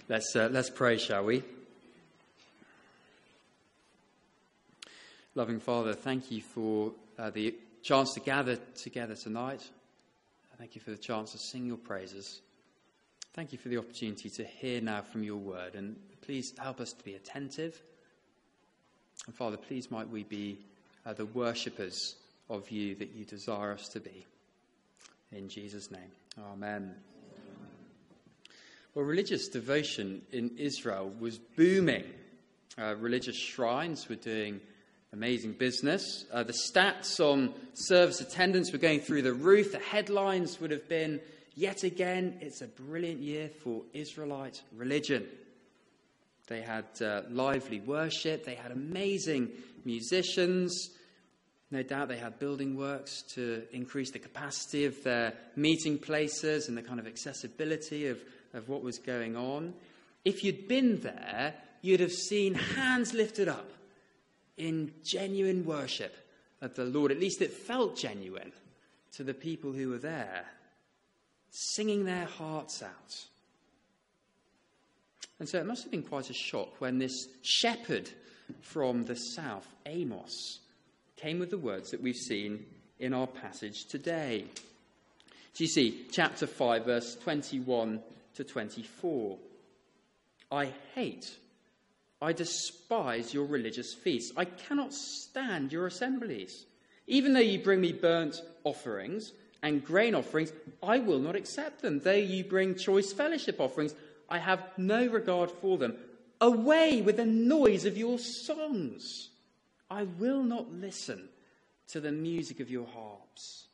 Let's pray, shall we? Loving Father, thank you for the chance to gather together tonight. Thank you for the chance to sing your praises. Thank you for the opportunity to hear now from your word. And please help us to be attentive. And Father, please might we be the worshippers of you that you desire us to be. In Jesus' name, amen. Well, religious devotion in Israel was booming. Religious shrines were doing amazing business. The stats on service attendance were going through the roof. The headlines would have been, yet again, it's a brilliant year for Israelite religion. They had lively worship. They had amazing musicians. No doubt they had building works to increase the capacity of their meeting places and the kind of accessibility of what was going on. If you'd been there, you'd have seen hands lifted up in genuine worship of the Lord. At least it felt genuine to the people who were there, singing their hearts out. And so it must have been quite a shock when this shepherd from the south, Amos, came with the words that we've seen in our passage today. So you see, chapter 5, verse 21 to 24. I despise your religious feasts. I cannot stand your assemblies. Even though you bring me burnt offerings and grain offerings, I will not accept them. Though you bring choice fellowship offerings, I have no regard for them. Away with the noise of your songs. I will not listen to the music of your harps.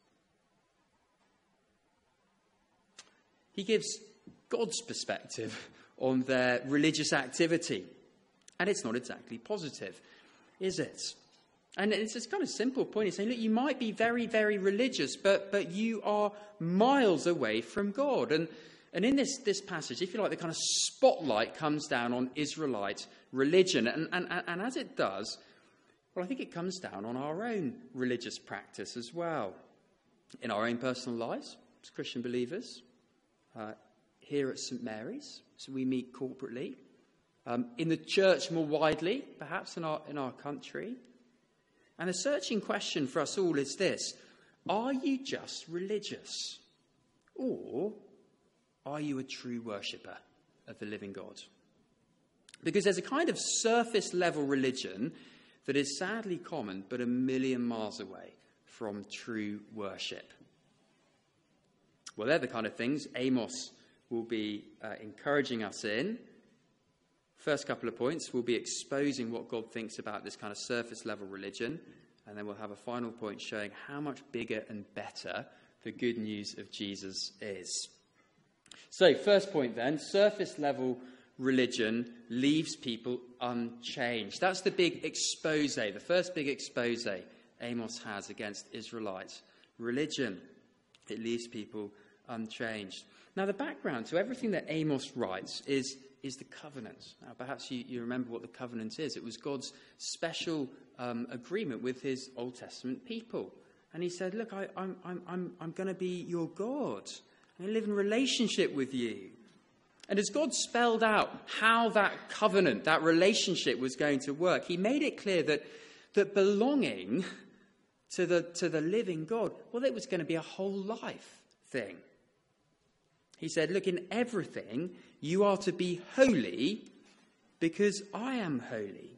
He gives God's perspective on their religious activity. And it's not exactly positive, is it? And it's this kind of simple point. He's saying, look, you might be very, very religious, but you are miles away from God. And in this passage, if you like, the kind of spotlight comes down on Israelite religion. And as it does, well, I think it comes down on our own religious practice as well. In our own personal lives, as Christian believers, here at St. Mary's, so we meet corporately. In the church more widely, perhaps in our country. And the searching question for us all is this: are you just religious? Or are you a true worshipper of the living God? Because there's a kind of surface level religion that is sadly common, but a million miles away from true worship. Well, they're the kind of things Amos will be encouraging us in. First couple of points, we'll be exposing what God thinks about this kind of surface level religion. And then we'll have a final point showing how much bigger and better the good news of Jesus is. So, first point then, surface level religion leaves people unchanged. That's the big expose, the first big expose Amos has against Israelite religion. It leaves people unchanged. Now, the background to everything that Amos writes is the covenant. Now, perhaps you remember what the covenant is. It was God's special agreement with his Old Testament people. And he said, look, I'm going to be your God. I'm going to live in relationship with you. And as God spelled out how that covenant, that relationship was going to work, he made it clear that belonging to the living God, well, it was going to be a whole life thing. He said, look, in everything, you are to be holy because I am holy.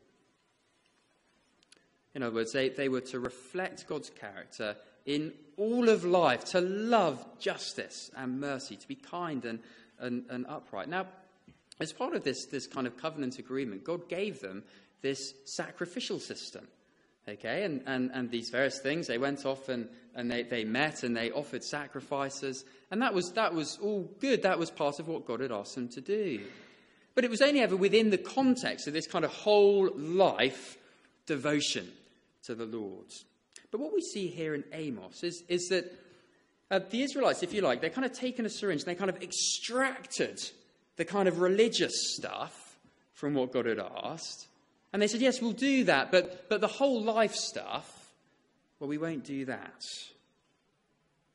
In other words, they were to reflect God's character in all of life, to love justice and mercy, to be kind and upright. Now, as part of this kind of covenant agreement, God gave them this sacrificial system. Okay, and these various things, they went off and they met and they offered sacrifices. And that was all good. That was part of what God had asked them to do. But it was only ever within the context of this kind of whole life devotion to the Lord. But what we see here in Amos is that the Israelites, if you like, they're kind of taken a syringe and they kind of extracted the kind of religious stuff from what God had asked. And they said, yes, we'll do that, but the whole life stuff, well, we won't do that.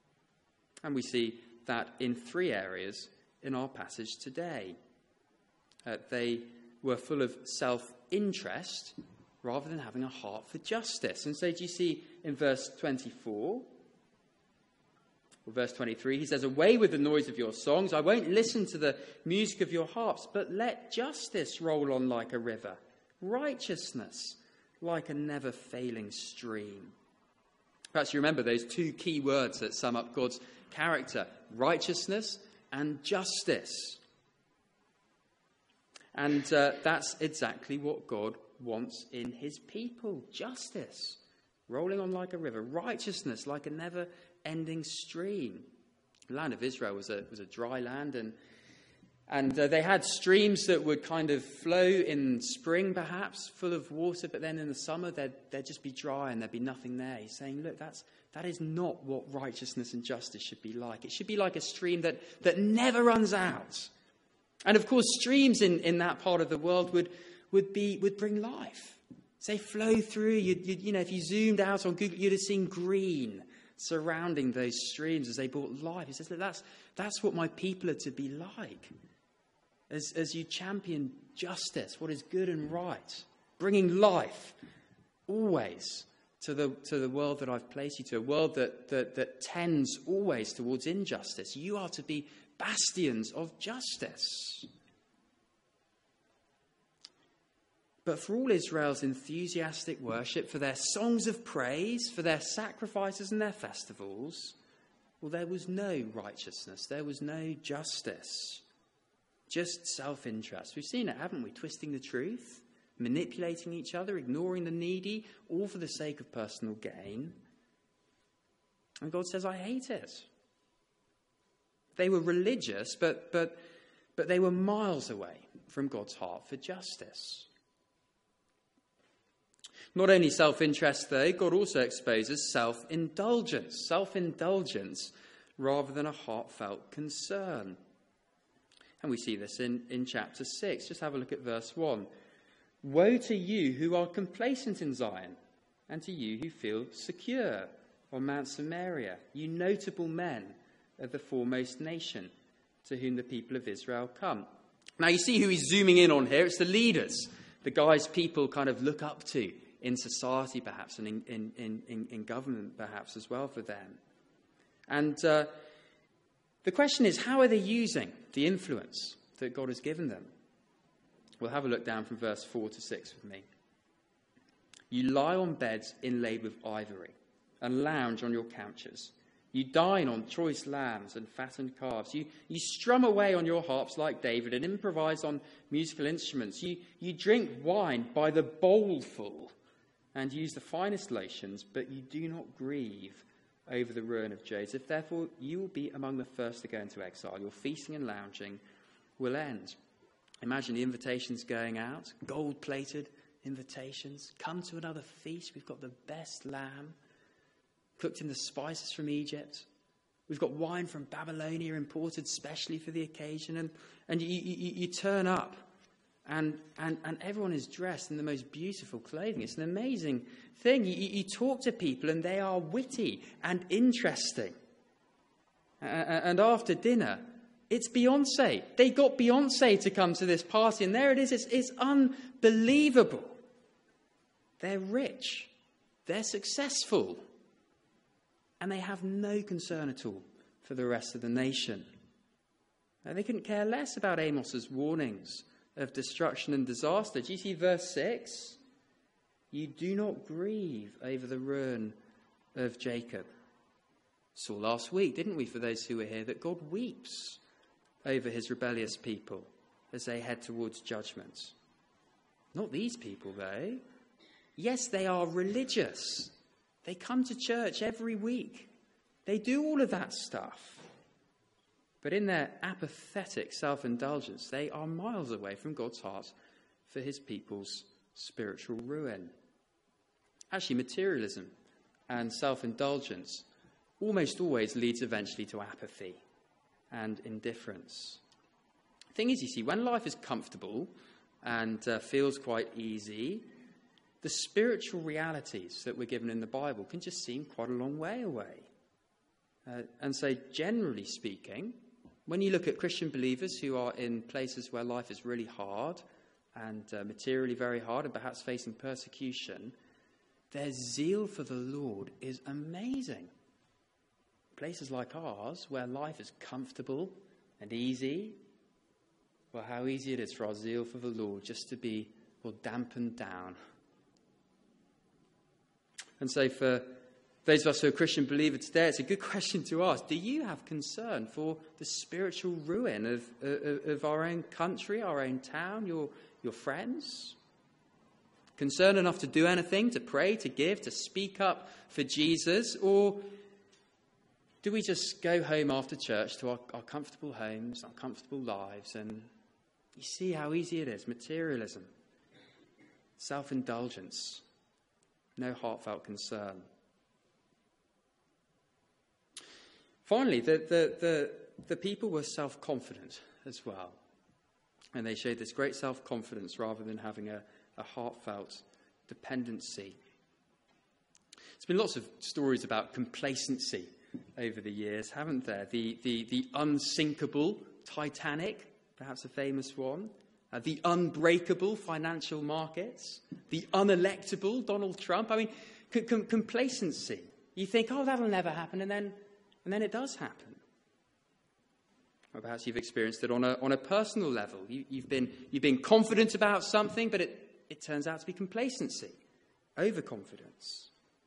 And we see that in three areas in our passage today. They were full of self-interest rather than having a heart for justice. And so do you see in verse 24, or verse 23, he says, "Away with the noise of your songs. I won't listen to the music of your harps, but let justice roll on like a river, righteousness like a never-failing stream." Perhaps you remember those two key words that sum up God's character: righteousness and justice. And that's exactly what God wants in his people. Justice, rolling on like a river. Righteousness, like a never-ending stream. The land of Israel was a dry land, and they had streams that would kind of flow in spring, perhaps, full of water, but then in the summer they'd just be dry and there'd be nothing there. He's saying, look, that is not what righteousness and justice should be like. It should be like a stream that never runs out. And of course, streams in that part of the world would bring life. So they flow through. You know, if you zoomed out on Google, you'd have seen green surrounding those streams as they brought life. He says, look, that's what my people are to be like. As you champion justice, what is good and right, bringing life always to the world that I've placed you to, a world that tends always towards injustice. You are to be bastions of justice. But for all Israel's enthusiastic worship, for their songs of praise, for their sacrifices and their festivals, well, there was no righteousness, there was no justice, just self-interest. We've seen it, haven't we? Twisting the truth, manipulating each other, ignoring the needy, all for the sake of personal gain. And God says, I hate it. They were religious, but they were miles away from God's heart for justice. Not only self-interest, though, God also exposes self-indulgence rather than a heartfelt concern. And we see this in chapter 6. Just have a look at verse 1. "Woe to you who are complacent in Zion, and to you who feel secure on Mount Samaria, you notable men of the foremost nation, to whom the people of Israel come." Now you see who he's zooming in on here. It's the leaders, the guys people kind of look up to in society perhaps, and in government perhaps as well for them. And the question is, how are they using the influence that God has given them? We'll have a look down from verse 4 to 6 with me. "You lie on beds inlaid with ivory and lounge on your couches. You dine on choice lambs and fattened calves. You strum away on your harps like David and improvise on musical instruments. You drink wine by the bowlful and use the finest lotions, but you do not grieve over the ruin of Joseph. Therefore, you will be among the first to go into exile. Your feasting and lounging will end." Imagine the invitations going out, gold-plated invitations. Come to another feast. We've got the best lamb, cooked in the spices from Egypt. We've got wine from Babylonia imported specially for the occasion. And you turn up and everyone is dressed in the most beautiful clothing. It's an amazing thing. You talk to people and they are witty and interesting. And after dinner, it's Beyonce. They got Beyonce to come to this party, and there it is. It's unbelievable. They're rich. They're successful. And they have no concern at all for the rest of the nation. And they couldn't care less about Amos's warnings of destruction and disaster. Do you see verse 6? "You do not grieve over the ruin of Jacob." Saw last week, didn't we, for those who were here, that God weeps over his rebellious people as they head towards judgment. Not these people, though. Yes, they are religious. They come to church every week. They do all of that stuff. But in their apathetic self-indulgence, they are miles away from God's heart for his people's spiritual ruin. Actually, materialism and self-indulgence almost always leads eventually to apathy and indifference. The thing is, you see, when life is comfortable and feels quite easy, the spiritual realities that we're given in the Bible can just seem quite a long way away. And so, generally speaking, When you look at Christian believers who are in places where life is really hard and materially very hard and perhaps facing persecution, their zeal for the Lord is amazing. Places like ours, where life is comfortable and easy, well, how easy it is for our zeal for the Lord just to be, well, dampened down. And so for those of us who are Christian believers today, it's a good question to ask. Do you have concern for the spiritual ruin of our own country, our own town, your friends? Concerned enough to do anything, to pray, to give, to speak up for Jesus? Or do we just go home after church to our comfortable homes, our comfortable lives, and you see how easy it is? Materialism, self-indulgence, no heartfelt concern. Finally, the people were self-confident as well. And they showed this great self-confidence rather than having a heartfelt dependency. There's been lots of stories about complacency over the years, haven't there? The unsinkable Titanic, perhaps a famous one. The unbreakable financial markets. The unelectable Donald Trump. I mean, complacency. You think, oh, that'll never happen, and then it does happen. Or perhaps you've experienced it on a personal level. You've been confident about something, but it turns out to be complacency, overconfidence.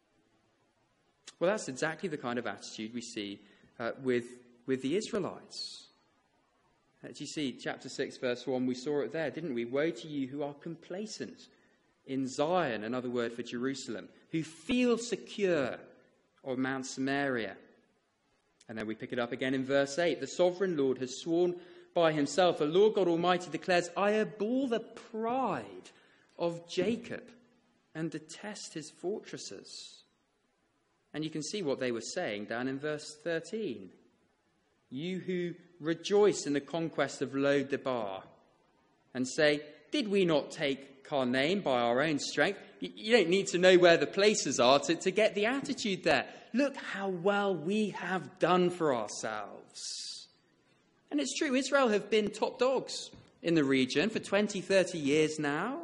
Well, that's exactly the kind of attitude we see with the Israelites. Do you see chapter 6, verse 1? We saw it there, didn't we? Woe to you who are complacent in Zion, another word for Jerusalem, who feel secure on Mount Samaria. And then we pick it up again in verse 8. The sovereign Lord has sworn by himself. The Lord God Almighty declares, I abhor the pride of Jacob and detest his fortresses. And you can see what they were saying down in verse 13. You who rejoice in the conquest of Lo-debar and say, did we not take Karnaim by our own strength? You don't need to know where the places are to get the attitude there. Look how well we have done for ourselves. And it's true, Israel have been top dogs in the region for 20, 30 years now.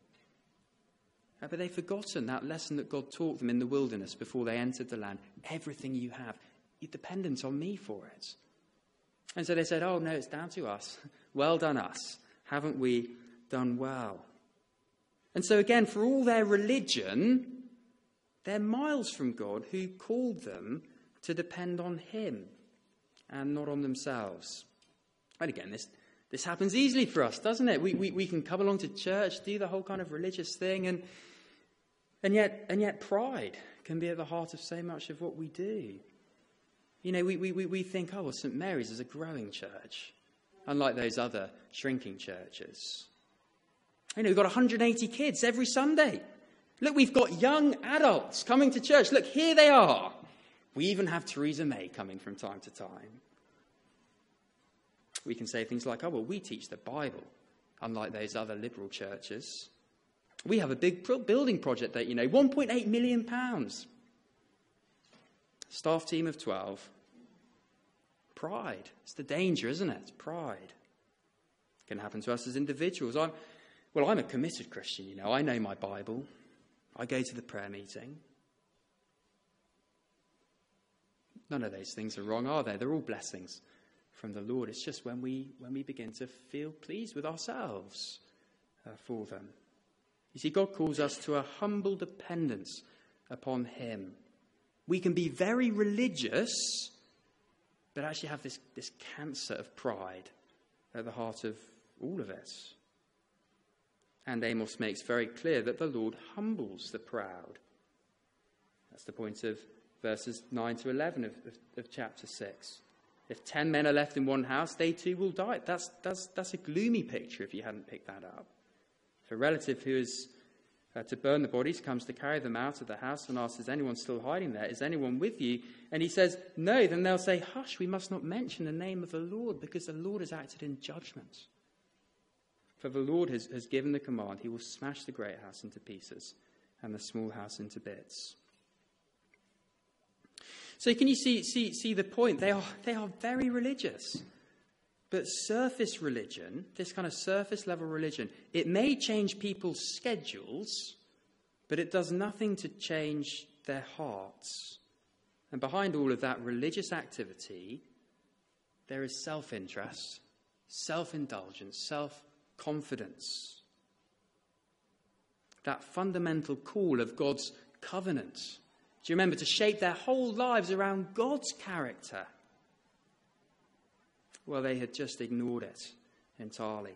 But they've forgotten that lesson that God taught them in the wilderness before they entered the land. Everything you have, you're dependent on me for it. And so they said, oh no, it's down to us. Well done us. Haven't we done well? And so again, for all their religion, they're miles from God, who called them to depend on him and not on themselves. And again, this happens easily for us, doesn't it? We can come along to church, do the whole kind of religious thing, and yet pride can be at the heart of so much of what we do. You know, we think, oh, well, St. Mary's is a growing church, unlike those other shrinking churches. You know, we've got 180 kids every Sunday. Look, we've got young adults coming to church. Look, here they are. We even have Theresa May coming from time to time. We can say things like, oh, well, we teach the Bible, unlike those other liberal churches. We have a big building project that, you know, £1.8 million. Staff team of 12. Pride. It's the danger, isn't it? Pride. It can happen to us as individuals. I'm a committed Christian, you know. I know my Bible. I go to the prayer meeting. None of those things are wrong, are they? They're all blessings from the Lord. It's just when we begin to feel pleased with ourselves for them. You see, God calls us to a humble dependence upon him. We can be very religious, but actually have this cancer of pride at the heart of all of it. And Amos makes very clear that the Lord humbles the proud. That's the point of verses 9 to 11 of chapter 6. If 10 men are left in one house, they too will die. That's a gloomy picture if you hadn't picked that up. If a relative who is to burn the bodies comes to carry them out of the house and asks, is anyone still hiding there? Is anyone with you? And he says, no. Then they'll say, hush, we must not mention the name of the Lord, because the Lord has acted in judgment. For the Lord has given the command, he will smash the great house into pieces and the small house into bits. So can you see the point? They are very religious. But surface religion, this kind of surface level religion, it may change people's schedules, but it does nothing to change their hearts. And behind all of that religious activity, there is self-interest, self-indulgence, self-confidence. That fundamental call of God's covenant. Do you remember? To shape their whole lives around God's character. Well, they had just ignored it entirely.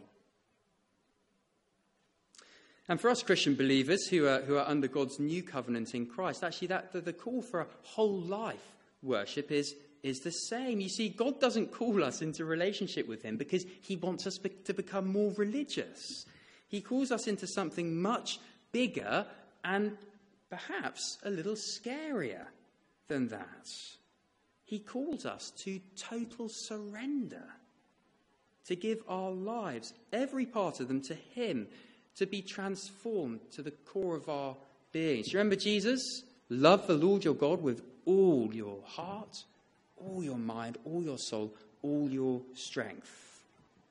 And for us Christian believers who are under God's new covenant in Christ, actually the call for a whole life worship is the same. You see, God doesn't call us into relationship with him because he wants us to become more religious. He calls us into something much bigger and perhaps a little scarier than that. He calls us to total surrender, to give our lives, every part of them, to him, to be transformed to the core of our beings. Do you remember Jesus? Love the Lord your God with all your heart, all your mind, all your soul, all your strength.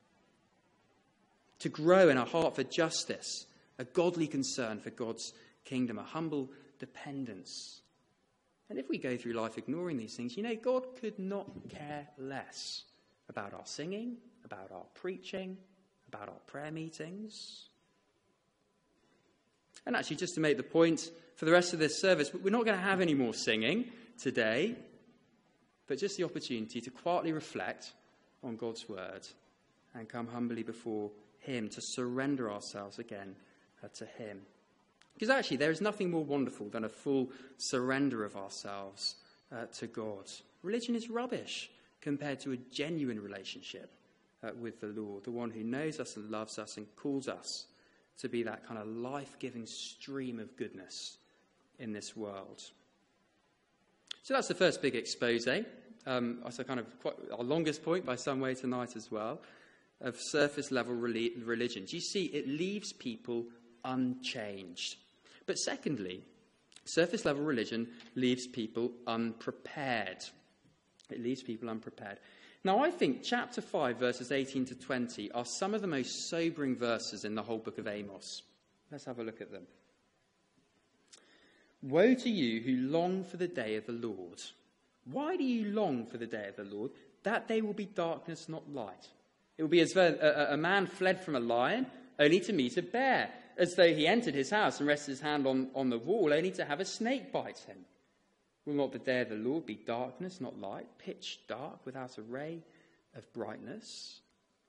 To grow in a heart for justice, a godly concern for God's kingdom, a humble dependence. And if we go through life ignoring these things, God could not care less about our singing, about our preaching, about our prayer meetings. And actually, just to make the point for the rest of this service, we're not going to have any more singing today, but just the opportunity to quietly reflect on God's word and come humbly before him, to surrender ourselves again to him. Because actually, there is nothing more wonderful than a full surrender of ourselves to God. Religion is rubbish compared to a genuine relationship with the Lord, the one who knows us and loves us and calls us to be that kind of life-giving stream of goodness in this world. So that's the first big expose. Also kind of quite our longest point by some way tonight as well, of surface-level religion. Do you see, it leaves people unchanged. But secondly, surface-level religion leaves people unprepared. It leaves people unprepared. Now, I think chapter 5, verses 18 to 20 are some of the most sobering verses in the whole book of Amos. Let's have a look at them. Woe to you who long for the day of the Lord. Why do you long for the day of the Lord? That day will be darkness, not light. It will be as though a man fled from a lion, only to meet a bear, as though he entered his house and rested his hand on the wall, only to have a snake bite him. Will not the day of the Lord be darkness, not light, pitch dark, without a ray of brightness?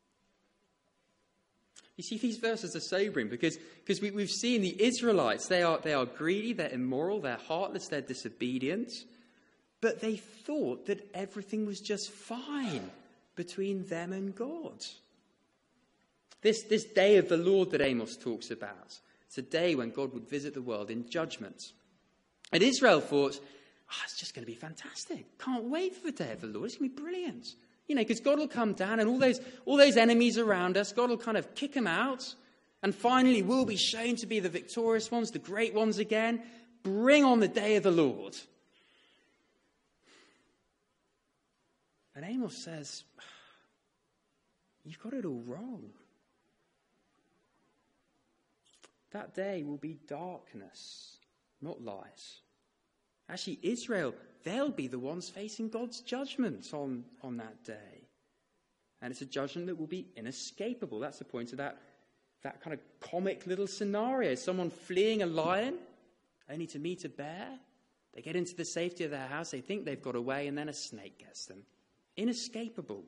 You see, these verses are sobering because we've seen the Israelites. They are greedy, they're immoral, they're heartless, they're disobedient. But they thought that everything was just fine between them and God. This day of the Lord that Amos talks about, it's a day when God would visit the world in judgment. And Israel thought, it's just going to be fantastic. Can't wait for the day of the Lord. It's going to be brilliant. Because God will come down and all those enemies around us, God will kind of kick them out. And finally, we'll be shown to be the victorious ones, the great ones again. Bring on the day of the Lord. And Amos says, you've got it all wrong. That day will be darkness, not light. Actually, Israel, they'll be the ones facing God's judgment on that day. And it's a judgment that will be inescapable. That's the point of that kind of comic little scenario. Someone fleeing a lion, only to meet a bear. They get into the safety of their house, they think they've got away, and then a snake gets them. Inescapable.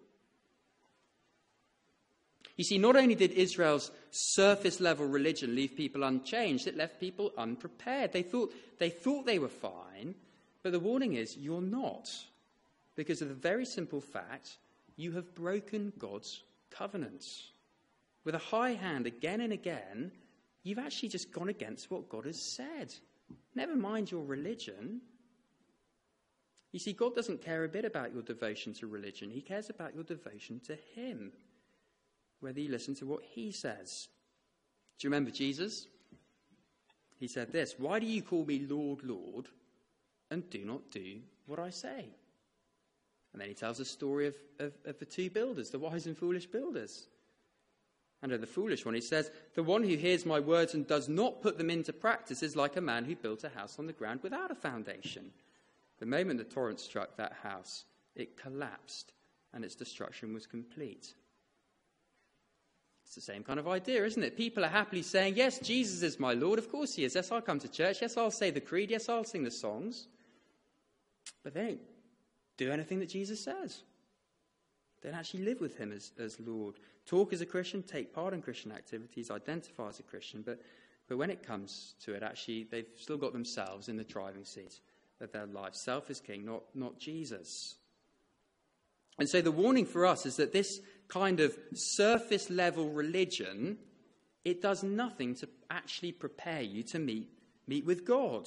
You see, not only did Israel's surface-level religion leave people unchanged, it left people unprepared. They thought they were fine, but the warning is, you're not. Because of the very simple fact, you have broken God's covenant. With a high hand, again and again, you've actually just gone against what God has said. Never mind your religion. You see, God doesn't care a bit about your devotion to religion. He cares about your devotion to him, whether you listen to what he says. Do you remember Jesus? He said this, why do you call me Lord, Lord, and do not do what I say? And then he tells the story of the two builders, the wise and foolish builders. And of the foolish one, he says, the one who hears my words and does not put them into practice is like a man who built a house on the ground without a foundation. The moment the torrent struck that house, it collapsed and its destruction was complete. It's the same kind of idea, isn't it? People are happily saying, yes, Jesus is my Lord. Of course he is. Yes, I'll come to church. Yes, I'll say the creed. Yes, I'll sing the songs. But they don't do anything that Jesus says. They don't actually live with him as Lord. Talk as a Christian, take part in Christian activities, identify as a Christian. But when it comes to it, actually, they've still got themselves in the driving seat of their life. Self is king, not Jesus. And so the warning for us is that this kind of surface level religion, it does nothing to actually prepare you to meet with God.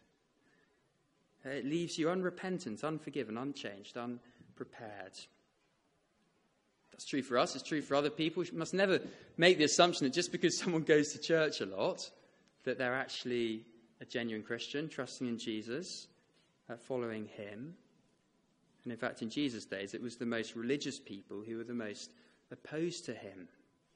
It leaves you unrepentant, unforgiven, unchanged, unprepared. That's true for us. It's true for other people. We must never make the assumption that just because someone goes to church a lot, that they're actually a genuine Christian, trusting in Jesus, following him. And in fact, in Jesus' days, it was the most religious people who were the most opposed to him.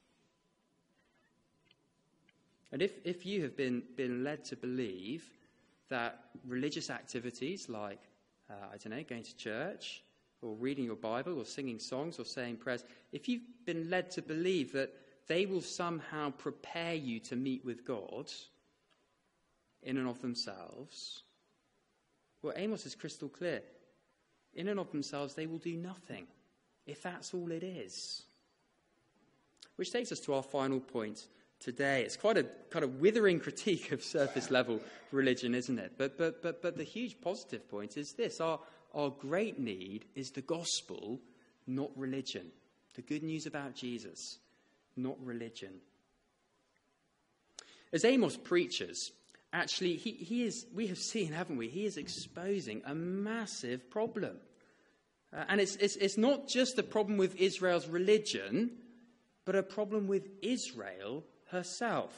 And if you have been led to believe that religious activities like, going to church or reading your Bible or singing songs or saying prayers, if you've been led to believe that they will somehow prepare you to meet with God in and of themselves, well, Amos is crystal clear. In and of themselves, they will do nothing, if that's all it is. Which takes us to our final point today. It's quite a kind of withering critique of surface-level religion, isn't it? But the huge positive point is this. Our great need is the gospel, not religion. The good news about Jesus, not religion. As Amos preaches, actually, he is, we have seen, haven't we? He is exposing a massive problem. And it's not just a problem with Israel's religion, but a problem with Israel herself.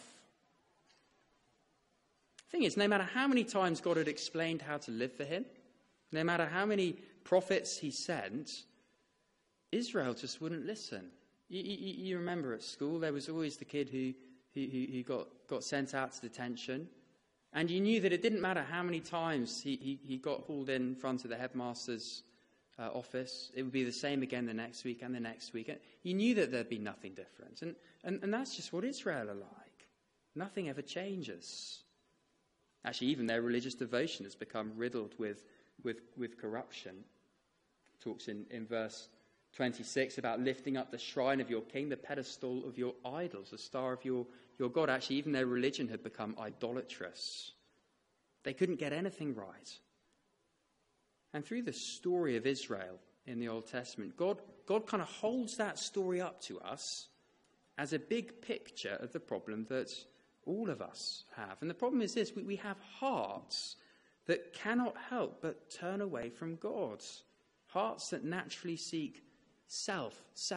The thing is, no matter how many times God had explained how to live for him, no matter how many prophets he sent, Israel just wouldn't listen. You remember at school, there was always the kid who got sent out to detention. And you knew that it didn't matter how many times he got hauled in front of the headmaster's office. It would be the same again the next week and the next week. And you knew that there'd be nothing different. And that's just what Israel are like. Nothing ever changes. Actually, even their religious devotion has become riddled with corruption. It talks in verse 26 about lifting up the shrine of your king, the pedestal of your idols, the star of your God. Actually, even their religion had become idolatrous. They couldn't get anything right. And through the story of Israel in the Old Testament, God kind of holds that story up to us as a big picture of the problem that all of us have. And the problem is this: we have hearts that cannot help but turn away from God. Hearts that naturally seek self.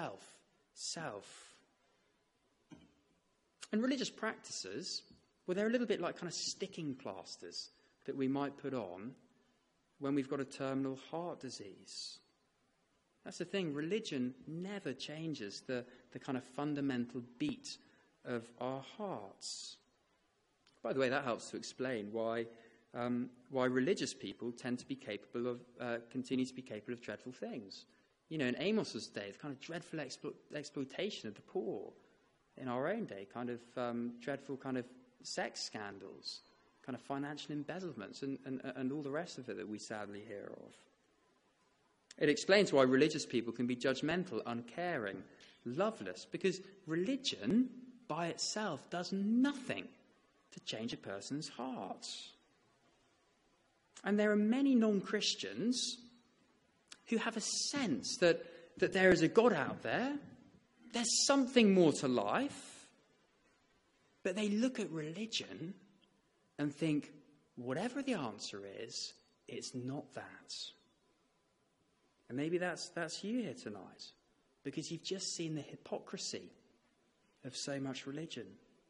And religious practices, well, they're a little bit like kind of sticking plasters that we might put on when we've got a terminal heart disease. That's the thing. Religion never changes the kind of fundamental beat of our hearts. By the way, that helps to explain why religious people tend to be continue to be capable of dreadful things. You know, in Amos's day, the kind of dreadful exploitation of the poor. In our own day, kind of dreadful kind of sex scandals, kind of financial embezzlements, and all the rest of it that we sadly hear of. It explains why religious people can be judgmental, uncaring, loveless, because religion by itself does nothing to change a person's heart. And there are many non-Christians who have a sense that there is a God out there, there's something more to life, but they look at religion and think, whatever the answer is, it's not that. And maybe that's you here tonight, because you've just seen the hypocrisy of so much religion.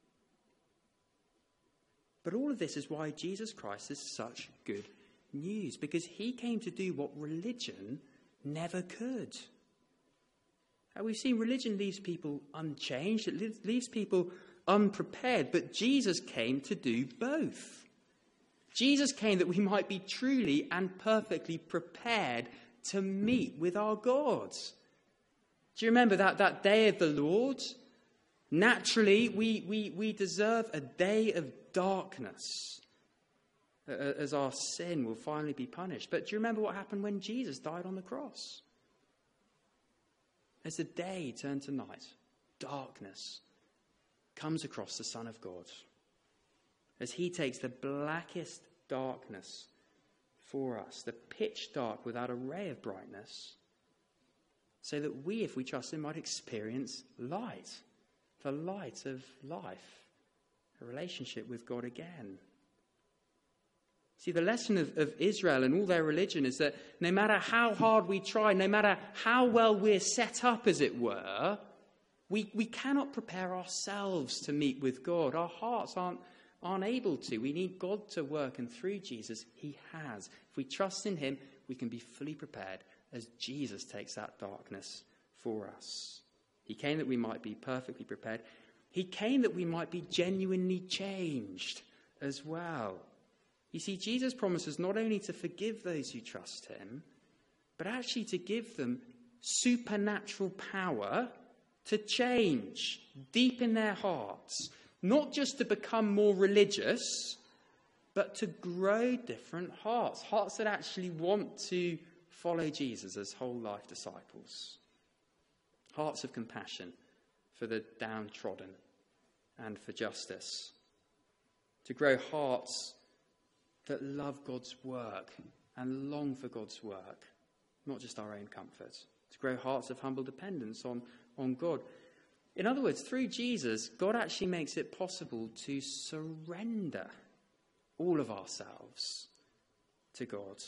But all of this is why Jesus Christ is such good news, because he came to do what religion never could. And we've seen religion leaves people unchanged. It leaves people unprepared. But Jesus came to do both. Jesus came that we might be truly and perfectly prepared to meet with our God. Do you remember that day of the Lord? Naturally, we deserve a day of darkness as our sin will finally be punished. But do you remember what happened when Jesus died on the cross? As the day turned to night, darkness comes across the Son of God. As he takes the blackest darkness for us, the pitch dark without a ray of brightness, so that we, if we trust him, might experience light, the light of life, a relationship with God again. See, the lesson of Israel and all their religion is that no matter how hard we try, no matter how well we're set up, as it were, we cannot prepare ourselves to meet with God. Our hearts aren't able to. We need God to work, and through Jesus, he has. If we trust in him, we can be fully prepared as Jesus takes that darkness for us. He came that we might be perfectly prepared. He came that we might be genuinely changed as well. You see, Jesus promises not only to forgive those who trust him, but actually to give them supernatural power to change deep in their hearts. Not just to become more religious, but to grow different hearts. Hearts that actually want to follow Jesus as whole life disciples. Hearts of compassion for the downtrodden and for justice. To grow hearts that love God's work and long for God's work, not just our own comfort. To grow hearts of humble dependence on God. In other words, through Jesus, God actually makes it possible to surrender all of ourselves to God.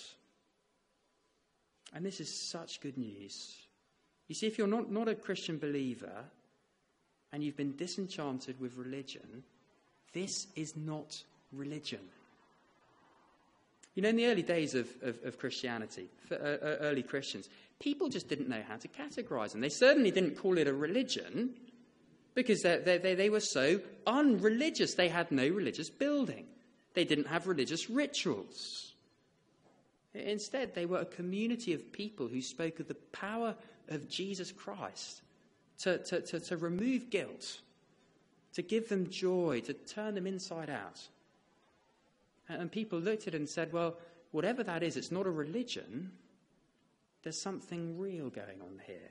And this is such good news. You see, if you're not a Christian believer and you've been disenchanted with religion, this is not religion. You know, in the early days of Christianity, for early Christians, people just didn't know how to categorize them. They certainly didn't call it a religion because they were so unreligious. They had no religious building. They didn't have religious rituals. Instead, they were a community of people who spoke of the power of Jesus Christ to remove guilt, to give them joy, to turn them inside out. And people looked at it and said, well, whatever that is, it's not a religion. There's something real going on here.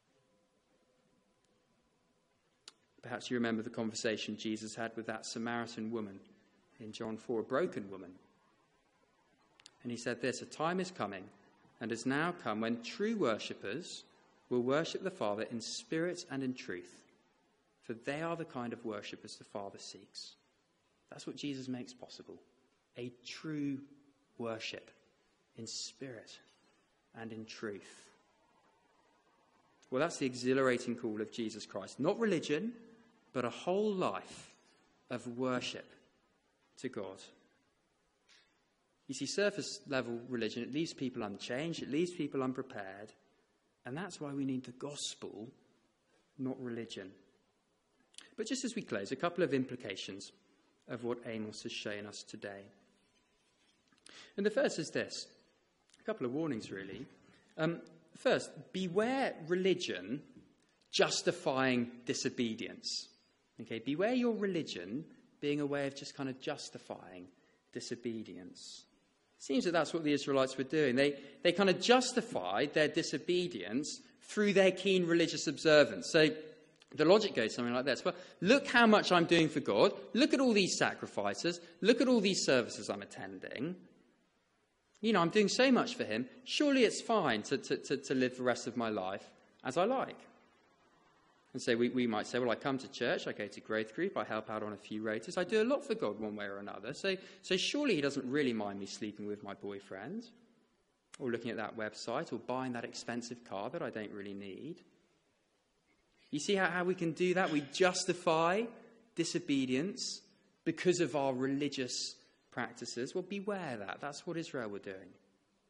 Perhaps you remember the conversation Jesus had with that Samaritan woman in John 4, a broken woman. And he said this, a time is coming and has now come when true worshippers will worship the Father in spirit and in truth, for they are the kind of worshippers the Father seeks. That's what Jesus makes possible. A true worship in spirit and in truth. Well, that's the exhilarating call of Jesus Christ. Not religion, but a whole life of worship to God. You see, surface level religion, it leaves people unchanged, it leaves people unprepared, and that's why we need the gospel, not religion. But just as we close, a couple of implications of what Amos has shown us today. And the first is this, a couple of warnings really. First, beware religion justifying disobedience. Okay, beware your religion being a way of just kind of justifying disobedience. It seems that that's what the Israelites were doing. They kind of justified their disobedience through their keen religious observance. So the logic goes something like this. Well, look how much I'm doing for God. Look at all these sacrifices. Look at all these services I'm attending. You know, I'm doing so much for him. Surely it's fine to live the rest of my life as I like. And so we might say, well, I come to church, I go to growth group, I help out on a few rotas. I do a lot for God one way or another. So surely he doesn't really mind me sleeping with my boyfriend or looking at that website or buying that expensive car that I don't really need. You see how we can do that? We justify disobedience because of our religious practices. Well, beware that. That's what Israel were doing.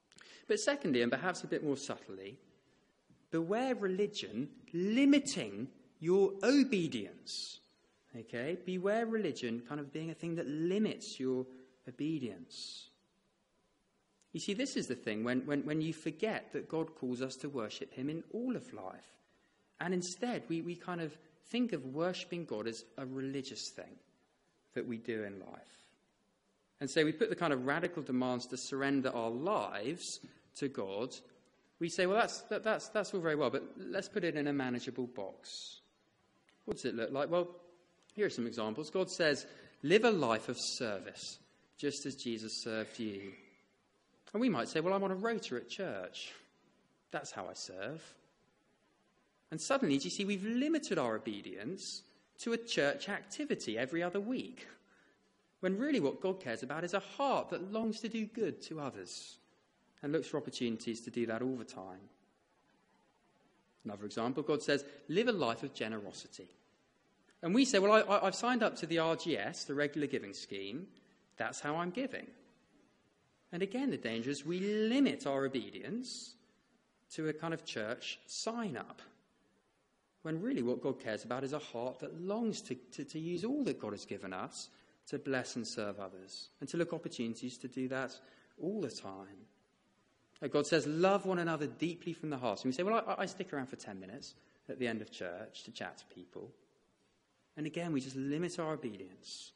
But secondly, and perhaps a bit more subtly, beware religion limiting your obedience. Okay? Beware religion kind of being a thing that limits your obedience. You see, this is the thing when you forget that God calls us to worship him in all of life. And instead, we kind of think of worshipping God as a religious thing that we do in life. And so we put the kind of radical demands to surrender our lives to God. We say, well, that's all very well, but let's put it in a manageable box. What does it look like? Well, here are some examples. God says, live a life of service, just as Jesus served you. And we might say, well, I'm on a rota at church. That's how I serve. And suddenly, do you see, we've limited our obedience to a church activity every other week, when really what God cares about is a heart that longs to do good to others and looks for opportunities to do that all the time. Another example, God says, live a life of generosity. And we say, well, I've signed up to the RGS, the regular giving scheme. That's how I'm giving. And again, the danger is we limit our obedience to a kind of church sign-up, when really what God cares about is a heart that longs to use all that God has given us to bless and serve others, and to look opportunities to do that all the time. God says, love one another deeply from the heart. And we say, well, I stick around for 10 minutes at the end of church to chat to people. And again, we just limit our obedience.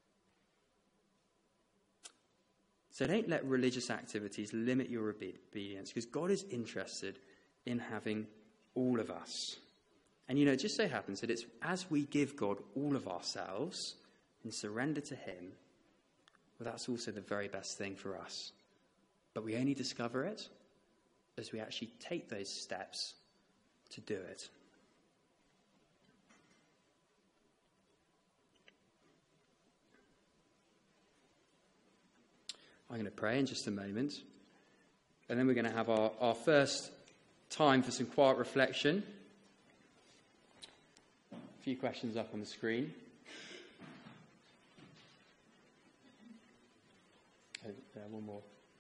So don't let religious activities limit your obedience, because God is interested in having all of us. And it just so happens that it's as we give God all of ourselves and surrender to him, well, that's also the very best thing for us. But we only discover it as we actually take those steps to do it. I'm going to pray in just a moment, and then we're going to have our first time for some quiet reflection. A few questions up on the screen. One more.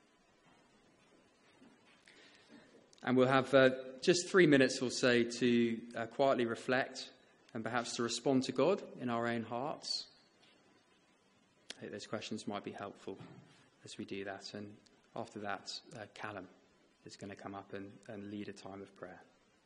And we'll have just 3 minutes or so to quietly reflect and perhaps to respond to God in our own hearts. I think those questions might be helpful as we do that. And after that, Callum is going to come up and lead a time of prayer.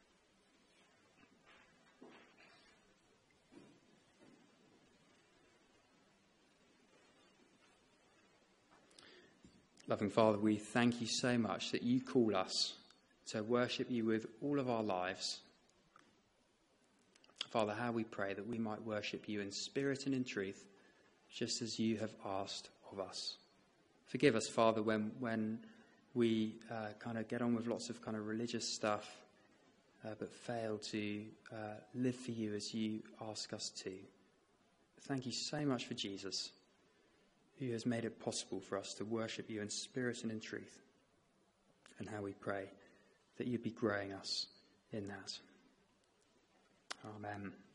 Loving Father, we thank you so much that you call us to worship you with all of our lives. Father, how we pray that we might worship you in spirit and in truth, just as you have asked of us. Forgive us, Father, when we kind of get on with lots of kind of religious stuff, but fail to live for you as you ask us to. Thank you so much for Jesus, who has made it possible for us to worship you in spirit and in truth. And how we pray that you'd be growing us in that. Amen.